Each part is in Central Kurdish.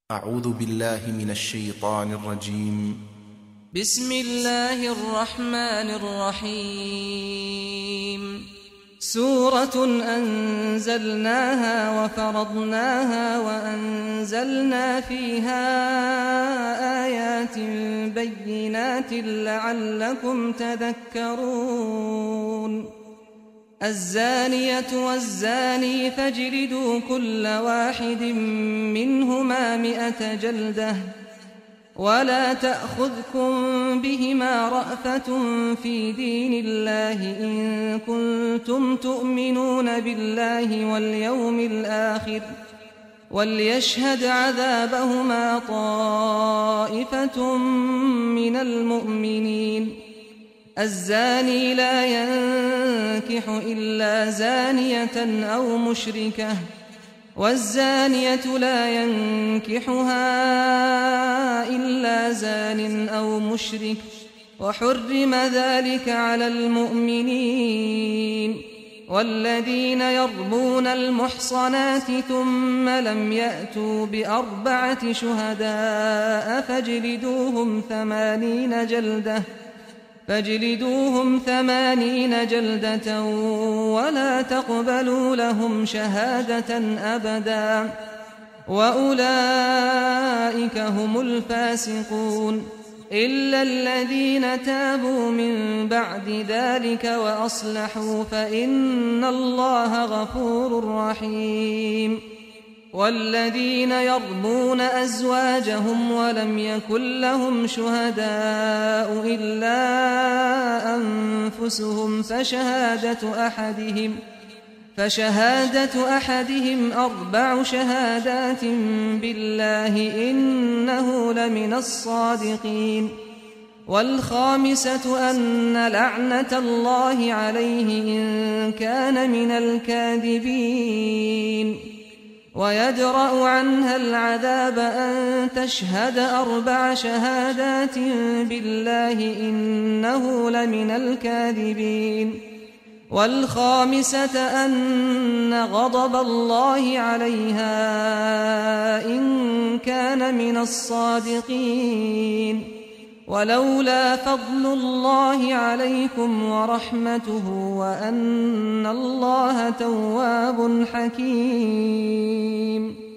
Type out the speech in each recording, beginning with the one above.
أعوذ بالله من الشيطان الرجيم. بسم الله الرحمن الرحيم. سورة أنزلناها وفرضناها وأنزلنا فيها آيات بينات لعلكم تذكرون. الزانية والزاني فاجلدوا كل واحد منهما 100 جلدة ولا تأخذكم بهما رأفة في دين الله إن كنتم تؤمنون بالله واليوم الآخر وليشهد عذابهما طائفة من المؤمنين. الزاني لا ينكح إلا زانية أو مشركة والزانية لا ينكحها إلا زان أو مشرك وحرم ذلك على المؤمنين. والذين يرمون المحصنات ثم لم يأتوا ب4 شهداء فاجلدوهم 80 جلدة ولا تقبلوا لهم شهادة أبدا وأولئك هم الفاسقون إلا الذين تابوا من بعد ذلك وأصلحوا فإن الله غفور رحيم. والذين يرمون أزواجهم ولم يكن لهم شهداء إلا أنفسهم فشهادة أحدهم 4 شهادات بالله إنه لمن الصادقين. والخامسة أن لعنة الله عليه إن كان من الكاذبين. ويدرأ عنها العذاب أن تشهد 4 شهادات بالله إنه لمن الكاذبين. والخامسة أن غضب الله عليها إن كان من الصادقين. ولولا فضل الله عليكم ورحمته وأن الله تواب حكيم.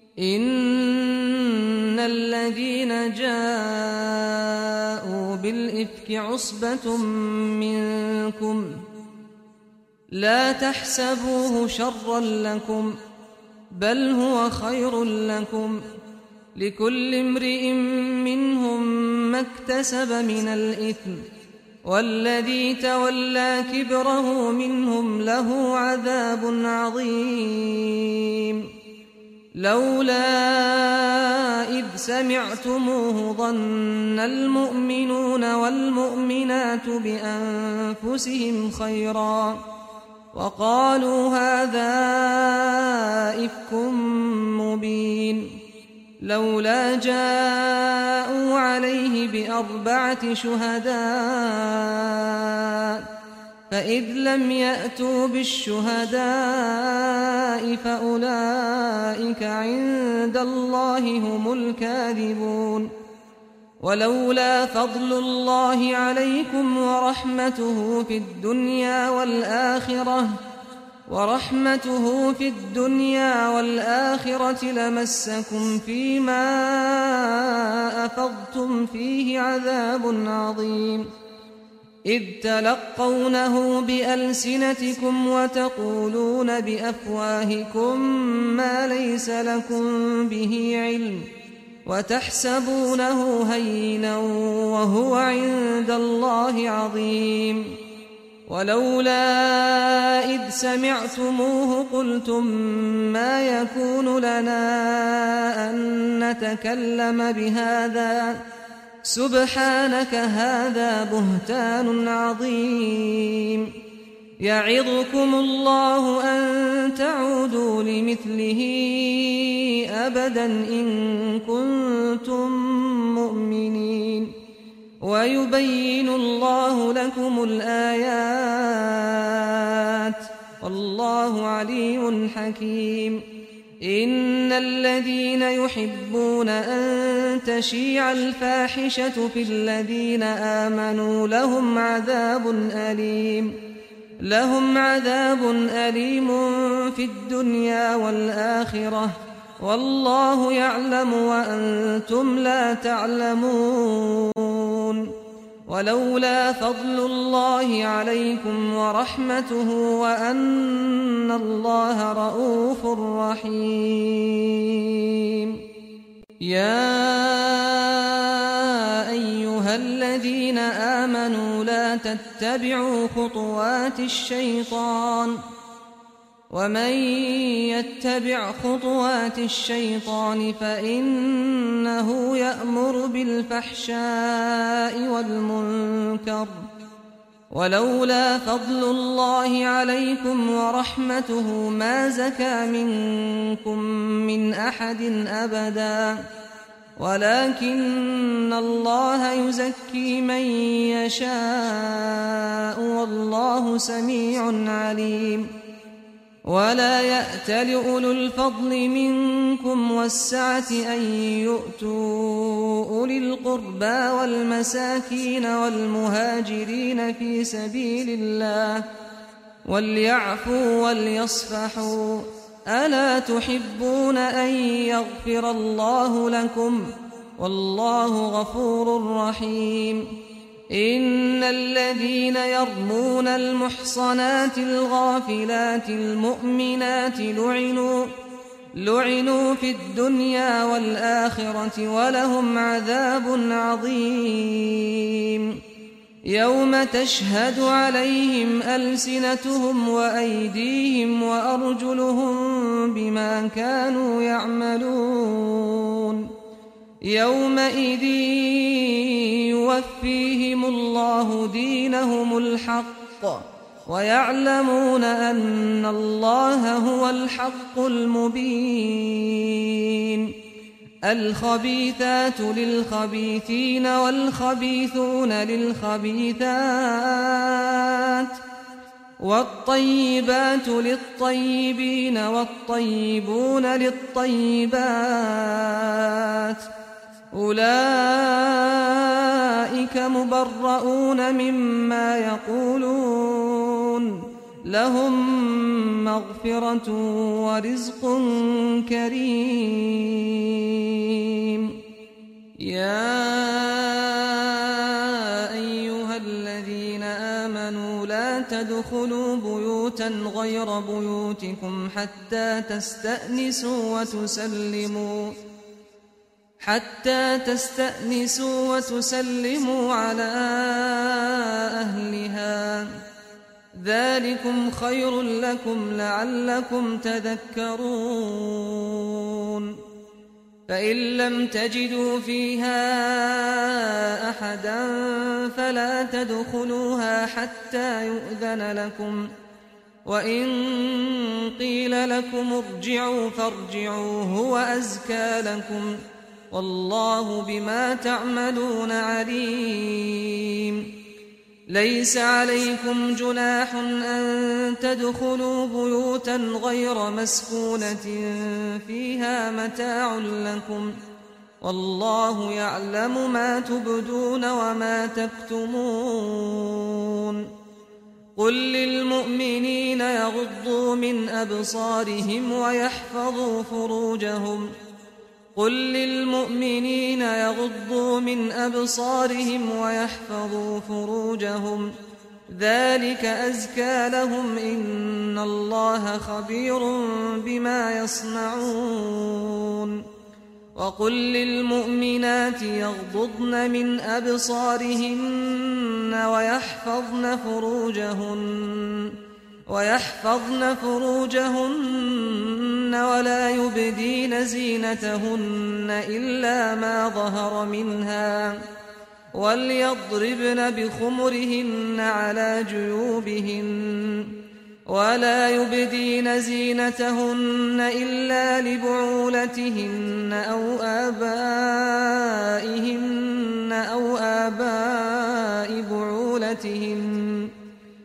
إن الذين جاءوا بالإفك عصبة منكم لا تحسبوه شرا لكم بل هو خير لكم لكل امرئ منهم ما اكتسب من الإثم والذي تولى كبره منهم له عذاب عظيم. لولا إذ سمعتموه ظن المؤمنون والمؤمنات بأنفسهم خيرا وقالوا هذا إفك مبين. لولا جاءوا عليه ب4 شهداء فإذ لم يأتوا بالشهداء فأولئك عند الله هم الكاذبون. ولولا فضل الله عليكم ورحمته في الدنيا والآخرة لمسكم فيما أفضتم فيه عذاب عظيم. إذ تلقونه بألسنتكم وتقولون بأفواهكم ما ليس لكم به علم وتحسبونه هينا وهو عند الله عظيم. ولولا إذ سمعتموه قلتم ما يكون لنا أن نتكلم بهذا سبحانك هذا بهتان عظيم. يعظكم الله أن تعودوا لمثله أبدا إن كنتم مؤمنين. ويبين الله لكم الآيات والله عليم حكيم. إن الذين يحبون أن تشيع الفاحشة في الذين آمنوا لهم عذاب أليم في الدنيا والآخرة والله يعلم وأنتم لا تعلمون ولولا فضل الله عليكم ورحمته وأن الله رؤوف رحيم يا أيها الذين آمنوا لا تتبعوا خطوات الشيطان ومن يتبع خطوات الشيطان فإنه يأمر بالفحشاء والمنكر ولولا فضل الله عليكم ورحمته ما زكى منكم من أحد أبدا ولكن الله يزكي من يشاء والله سميع عليم ولا يأتل أولو الفضل منكم والسعة أن يؤتوا أولي القربى والمساكين والمهاجرين في سبيل الله وليعفوا وليصفحوا ألا تحبون أن يغفر الله لكم والله غفور رحيم إن الذين يرمون المحصنات الغافلات المؤمنات لعنوا في الدنيا والآخرة ولهم عذاب عظيم يوم تشهد عليهم ألسنتهم وأيديهم وأرجلهم بما كانوا يعملون يومئذ يوفيهم الله دينهم الحق ويعلمون أن الله هو الحق المبين الخبيثات للخبيثين والخبيثون للخبيثات والطيبات للطيبين والطيبون للطيبات أولئك مبرؤون مما يقولون لهم مغفرة ورزق كريم يا أيها الذين آمنوا لا تدخلوا بيوتا غير بيوتكم حتى تستأنسوا وتسلموا على أهلها ذلكم خير لكم لعلكم تذكرون فإن لم تجدوا فيها أحدا فلا تدخلوها حتى يؤذن لكم وإن قيل لكم ارجعوا فارجعوا هو أزكى لكم والله بما تعملون عليم ليس عليكم جناح أن تدخلوا بيوتا غير مسكونة فيها متاع لكم والله يعلم ما تبدون وما تكتمون قل للمؤمنين يغضوا من أبصارهم ويحفظوا فروجهم ذلك أزكى لهم إن الله خبير بما يصنعون وقل للمؤمنات يغضضن من أبصارهن ويحفظن فروجهن ولا يبدين زينتهن إلا ما ظهر منها وليضربن بخمرهن على جيوبهن ولا يبدين زينتهن إلا لبعولتهن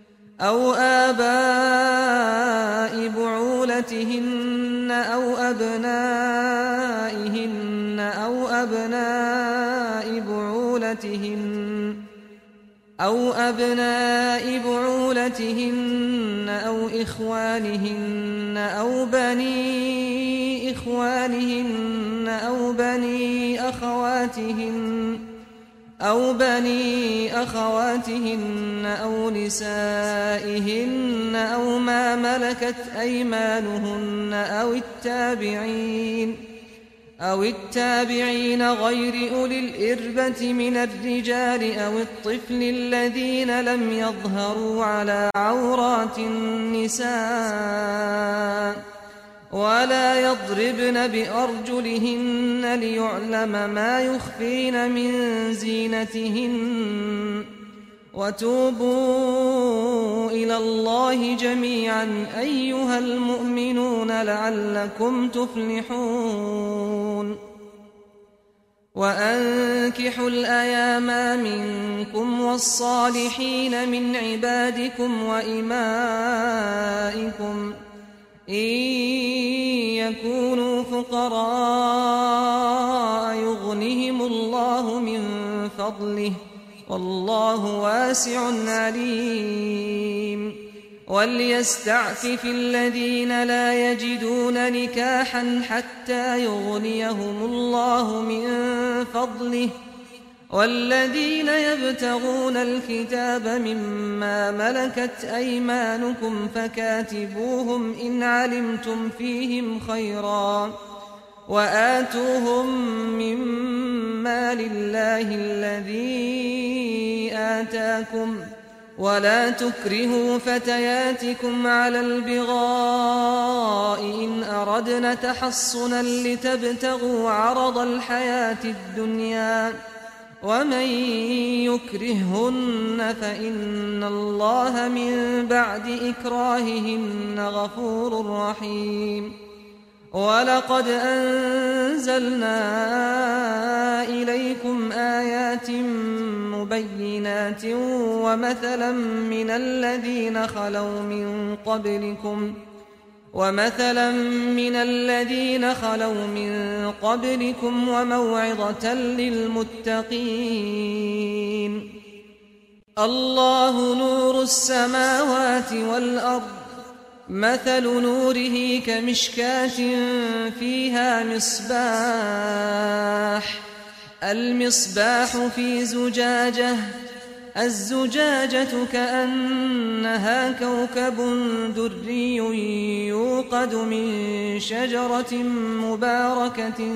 أو آباء بعولتهن أو أبنائهن أبناء بعولتهن أو إخوانهن أو بني إخوانهن أو بني أخواتهن أو نسائهن أو ما ملكت أيمانهن أو التابعين غير أولي الإربة من الرجال أو الطفل الذين لم يظهروا على عورات النساء ولا يضربن بأرجلهن ليعلم ما يخفين من زينتهن وتوبوا إلى الله جميعا أيها المؤمنون لعلكم تفلحون وأنكحوا الأيام منكم والصالحين من عبادكم وإمائكم إن يكونوا فقراء يغنهم الله من فضله والله واسع عليم وليستعفف الذين لا يجدون نكاحا حتى يغنيهم الله من فضله والذين يبتغون الكتاب مما ملكت أيمانكم فكاتبوهم إن علمتم فيهم خيرا وآتوهم مما لله الذي آتاكم ولا تكرهوا فتياتكم على البغاء إن أردنا تحصنا لتبتغوا عرض الحياة الدنيا ومن يكرههن فإن الله من بعد إكراههن غفور رحيم ولقد أنزلنا إليكم آيات مبينات ومثلا من الذين خلوا من قبلكم وموعظة للمتقين الله نور السماوات والأرض مثل نوره كمشكاة فيها المصباح في زجاجة الزجاجة كأنها كوكب دري يوقد من شجرة مباركة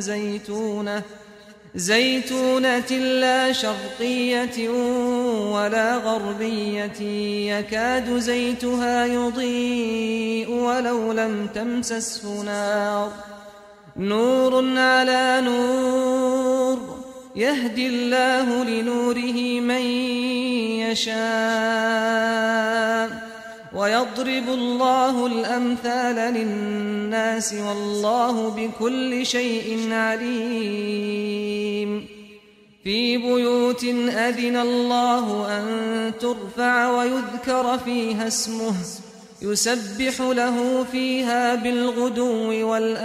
زيتونة لا شرقية ولا غربية يكاد زيتها يضيء ولو لم تمسسه نار نور على نور يهدي الله لنوره من يشاء ويضرب الله الأمثال للناس والله بكل شيء عليم في بيوت أذن الله أن ترفع ويذكر فيها اسمه يسبح له فيها بالغدو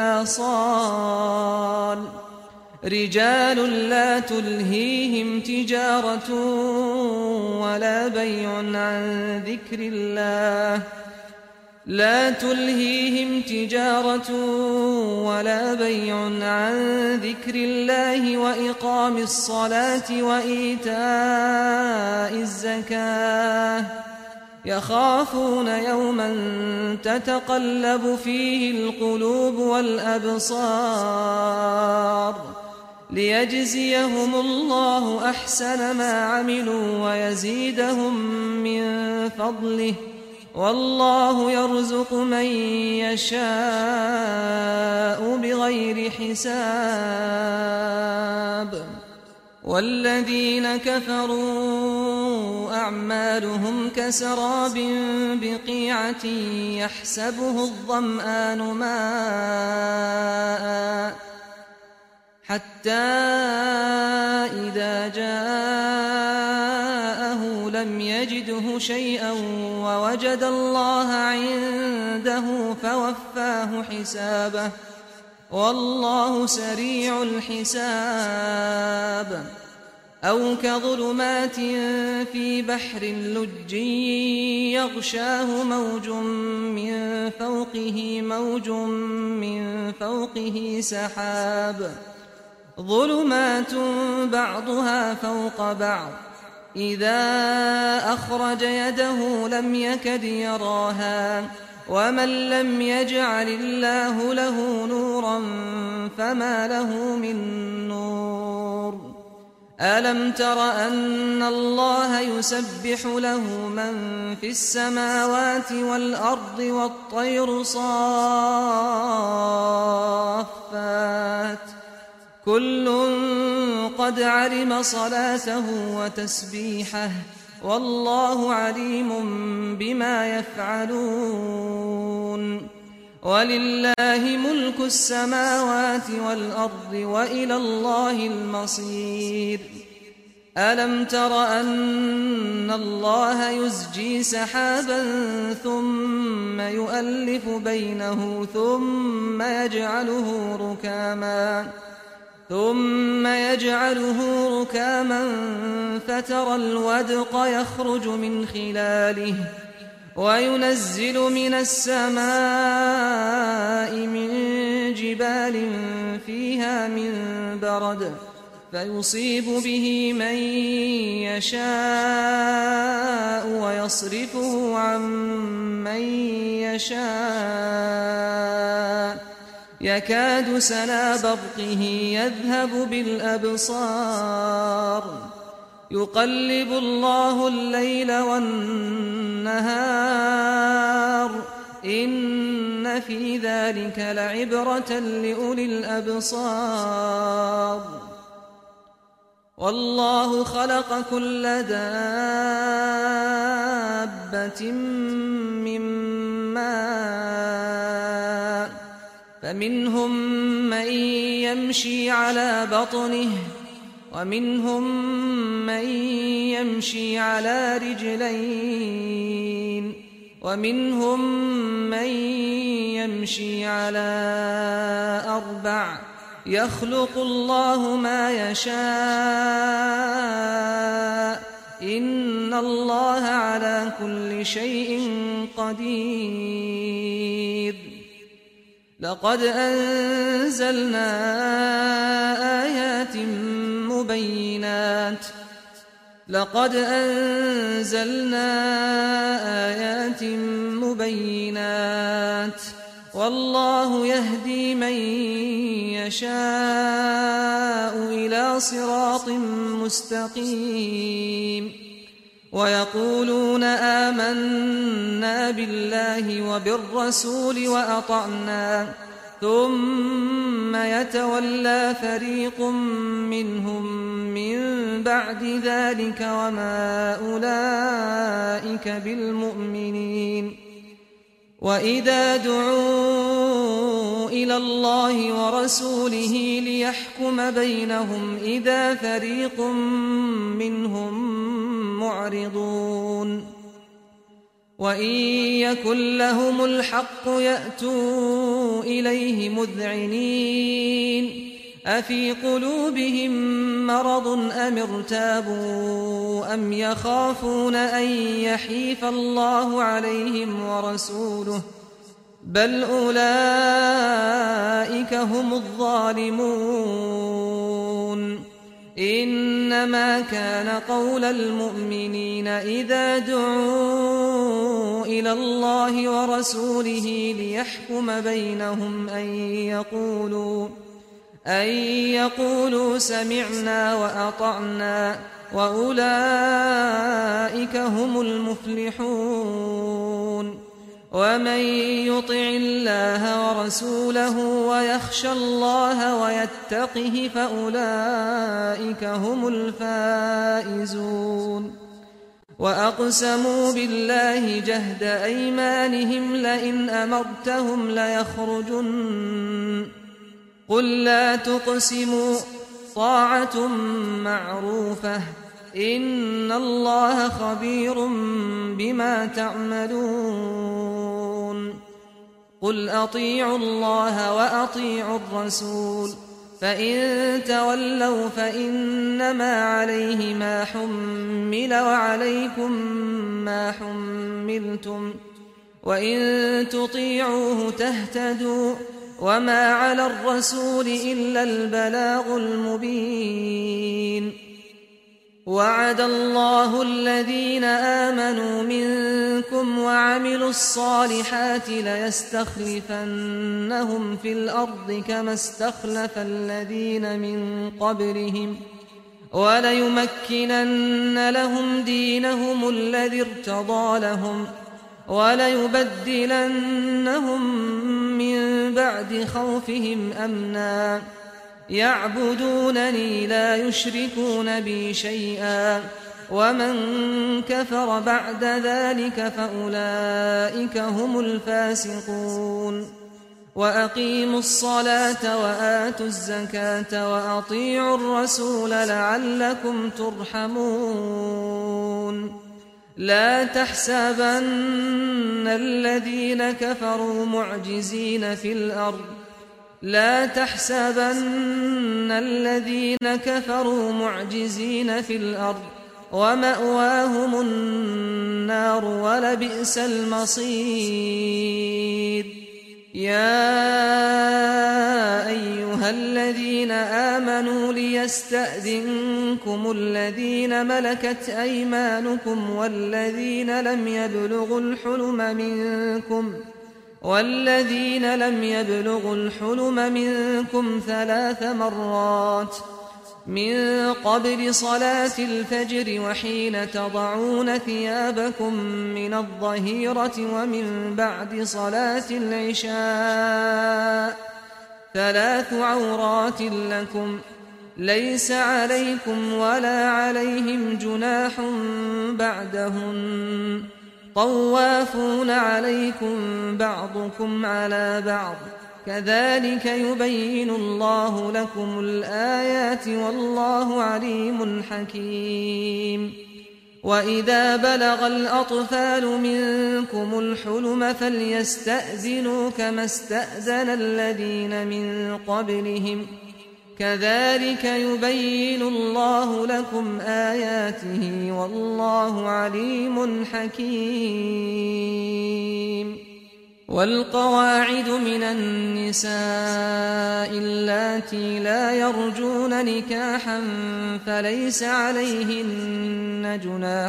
والآصال رجال لا تلهيهم تجارة ولا بيع عن ذكر الله وإقام الصلاة وإيتاء الزكاة يخافون يوما تتقلب فيه القلوب والأبصار ليجزيهم الله أحسن ما عملوا ويزيدهم من فضله والله يرزق من يشاء بغير حساب والذين كفروا أعمالهم كسراب بقيعة يحسبه الظمآن ماء حتى إذا جاءه لم يجده شيئا ووجد الله عنده فوفاه حسابه والله سريع الحساب أو كظلمات في بحر لج يغشاه موج من فوقه سحاب ظلمات بعضها فوق بعض إذا أخرج يده لم يكد يراها ومن لم يجعل الله له نورا فما له من نور ألم تر أن الله يسبح له من في السماوات والأرض والطير صافات كل قد علم صلاته وتسبيحه والله عليم بما يفعلون ولله ملك السماوات والأرض وإلى الله المصير ألم تر أن الله يزجي سحابا ثم يؤلف بينه ثم يجعله ركاما فترى الودق يخرج من خلاله وينزل من السماء من جبال فيها من برد فيصيب به من يشاء ويصرفه عن من يشاء يكاد سنا برقه يذهب بالأبصار يقلب الله الليل والنهار إن في ذلك لعبرة لأولي الأبصار والله خلق كل دابة من ماء فمنهم من يمشي على بطنه ومنهم من يمشي على رجلين ومنهم من يمشي على أربع يخلق الله ما يشاء إن الله على كل شيء قدير لقد أنزلنا آيات مبينات والله يهدي من يشاء إلى صراط مستقيم ويقولون آمنا بالله وبالرسول وأطعنا ثم يتولى فريق منهم من بعد ذلك وما أولئك بالمؤمنين وإذا دعوا إلى الله ورسوله ليحكم بينهم إذا فريق منهم معرضون وإن يكن لهم الحق يأتوا إليه مذعنين أفي قلوبهم مرض أم ارتابوا أم يخافون أن يحيف الله عليهم ورسوله بل أولئك هم الظالمون إنما كان قول المؤمنين إذا دعوا إلى الله ورسوله ليحكم بينهم أن يقولوا سمعنا وأطعنا وأولئك هم المفلحون ومن يطع الله ورسوله ويخشى الله ويتقه فأولئك هم الفائزون وأقسموا بالله جهد أيمانهم لئن أمرتهم ليخرجن قل لا تقسموا طاعة معروفة إن الله خبير بما تعملون قل أطيعوا الله وأطيعوا الرسول فإن تولوا فإنما عليه ما حمل وعليكم ما حملتم وإن تطيعوه تهتدوا وما على الرسول إلا البلاغ المبين وعد الله الذين آمنوا منكم وعملوا الصالحات ليستخلفنهم في الأرض كما استخلف الذين من قبلهم وليمكنن لهم دينهم الذي ارتضى لهم وليبدلنهم من بعد خوفهم أمنا يعبدونني لا يشركون بي شيئا ومن كفر بعد ذلك فأولئك هم الفاسقون وأقيموا الصلاة وآتوا الزكاة وأطيعوا الرسول لعلكم ترحمون لا تحسبن الذين كفروا معجزين في الأرض لا تحسبن الذين كفروا معجزين في الأرض ومأواهم النار ولبئس المصير يا أيها الذين آمنوا ليستأذنكم الذين ملكت أيمانكم والذين لم يبلغوا الحلم منكم 3 مرات من قبل صلاة الفجر وحين تضعون ثيابكم من الظهيرة ومن بعد صلاة العشاء 3 عورات لكم ليس عليكم ولا عليهم جناح بعدهن طوافون عليكم بعضكم على بعض كذلك يبين الله لكم الآيات والله عليم حكيم وإذا بلغ الأطفال منكم الحلم فليستأذنوا كما استأذن الذين من قبلهم كذلك يبين الله لكم آياته والله عليم حكيم والقواعد من النساء اللاتي لا يرجون نكاحا فليس عليهن جناح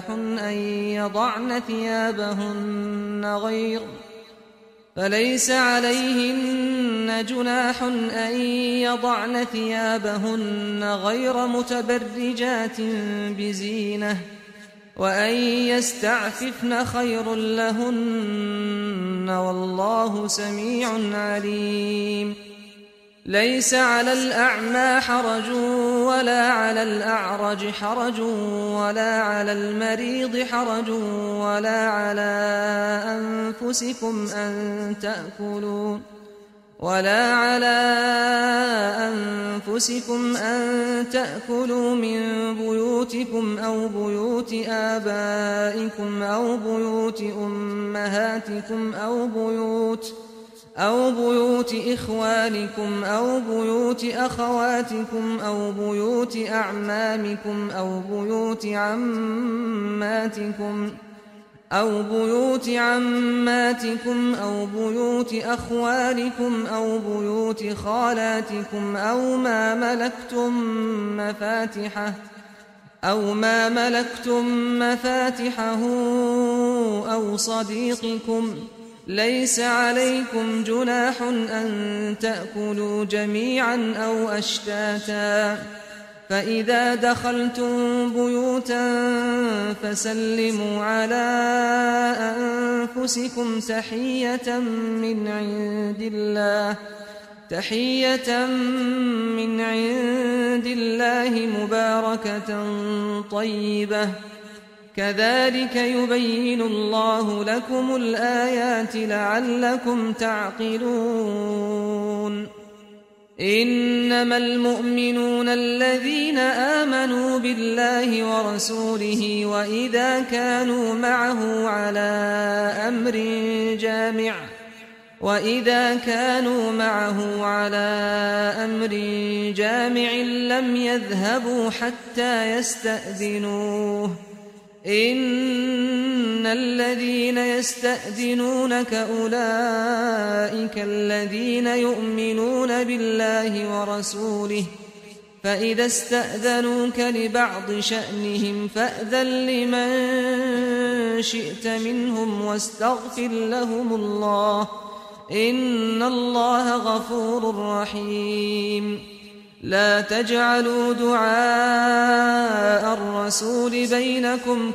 أن يضعن ثيابهن غير متبرجات بزينة وأن يستعففن خير لهن والله سميع عليم ليس على الأعمى حرج ولا على الأعرج حرج ولا على المريض حرج ولا على أنفسكم أن تأكلوا من بيوتكم أو بيوت آبائكم أو بيوت أمهاتكم أو بيوت إخوانكم أو بيوت أخواتكم أو بيوت أعمامكم أو بيوت عماتكم أو بيوت أخوالكم أو بيوت خالاتكم أو ما ملكتم مفاتحه أو صديقكم ليس عليكم جناح أن تأكلوا جميعا أو أشتاتا فإذا دخلتم بيوتا فسلموا على أنفسكم تحية من عند الله مباركة طيبة كذلك يبين الله لكم الآيات لعلكم تعقلون إنما المؤمنون الذين آمنوا بالله ورسوله وإذا كانوا معه على أمر جامع وإذا كانوا معه على أمر جامع لم يذهبوا حتى يستأذنوه إن الذين يستأذنونك أولئك الذين يؤمنون بالله ورسوله فإذا استأذنوك لبعض شأنهم فأذن لمن شئت منهم واستغفر لهم الله إن الله غفور رحيم لا تجعلوا دعاء الرسول بينكم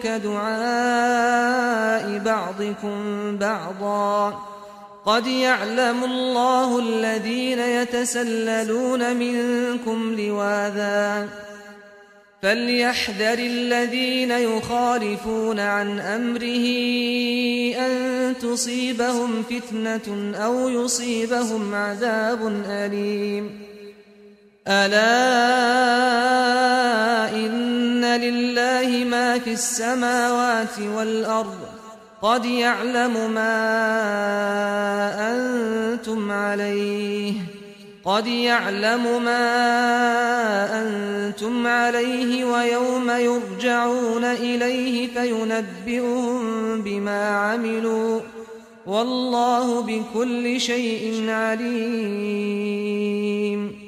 كدعاء بعضكم بعضا قد يعلم الله الذين يتسللون منكم لواذا فليحذر الذين يخالفون عن أمره أن تصيبهم فتنة أو يصيبهم عذاب أليم ألا إن لله ما في السماوات والأرض قد يعلم ما أنتم عليه ويوم يرجعون إليه فينبئهم بما عملوا والله بكل شيء عليم